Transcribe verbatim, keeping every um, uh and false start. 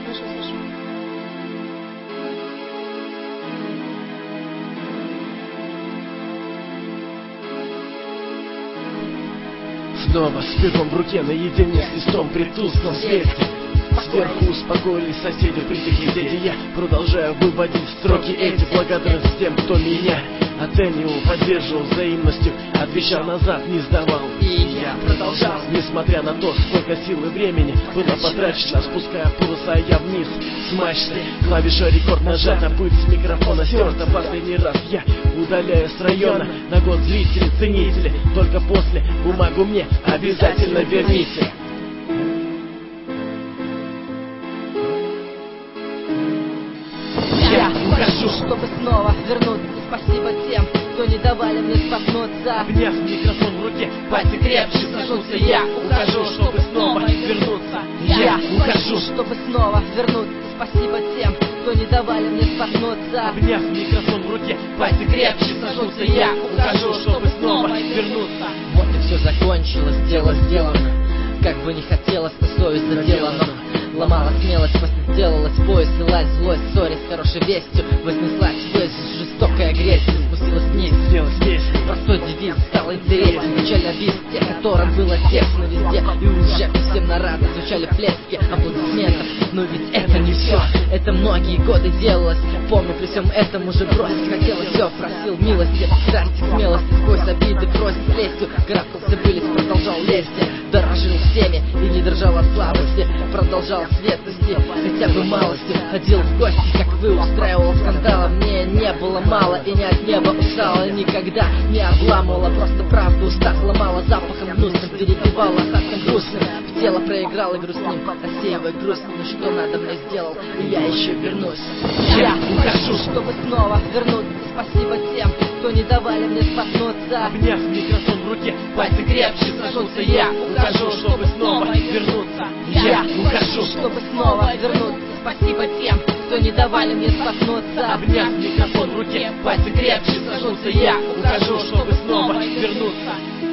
слышу, слышу. Снова с пером в руке, наедине с листом при тусклом свете. Сверху успокоились соседи, притихли дети. Я продолжаю выводить строки эти. Благодарность тем, кто меня оценивал, поддерживал взаимностью, отвечал назад, не сдавал. И я продолжал, несмотря на то, сколько сил и времени было потрачено, спуская паруса я вниз. Смачный, клавиша рекорд нажата, пыль с микрофона стерта. Последний раз я удаляю с района. На год зрители, ценители, только после бумагу мне обязательно верните. Я ухожу, чтобы снова вернуться. Спасибо тем, кто не давали мне споткнуться. Обняв микрофон в руке, пальцы крепче сожмутся. Я ухожу, чтобы снова вернуться. Я ухожу, чтобы снова вернуться. Спасибо тем, кто не давали мне споткнуться. Обняв микрофон в руке, пальцы крепче сожмутся. Я ухожу, чтобы снова вернуться. Вот и все закончилось, дело сделано. Как бы не хотелось, но совесть задела, но ломала смелость, после сделалась поезд, лилась злость, ссорясь с хорошей вестью, вознеслась ввысь жестокая агрессия, спустилась вниз, сделать песню. Простой девиз стал интересен, печально везде, которым было тесно везде, и уже всем на радость звучали плески аплодисментов. Но ведь это не все, это многие годы делалось. Помню, при всем этом уже бросить хотелось все, просил милости, страсти, смелости, сквозь обиды просит с лестью, карабкался вылез, продолжал лезть, дорожил всеми и не дрожал от слабости, продолжал светлости, хотя бы малостью, ходил в гости, как вы, устраивал скандалы. Мне не было мало и не от неба устала, никогда не обламывала, просто правду устав ломала, запахом гнусным перебивала, остатком грустным в тело проиграл и грустним, рассеивая грусть. Ну что надо мне сделал, и я еще вернусь. Я ухожу, чтобы снова вернуться. Спасибо тем, кто не давали мне споткнуться. Обняв микрофон в руке, пальцы крепче сожмутся. Я ухожу, чтобы снова вернуться. Я ухожу, чтобы снова вернуться. Спасибо тем, кто не давали мне споткнуться. Обняв микрофон в руке, пальцы крепче сожмутся. Я ухожу, чтобы снова вернуться.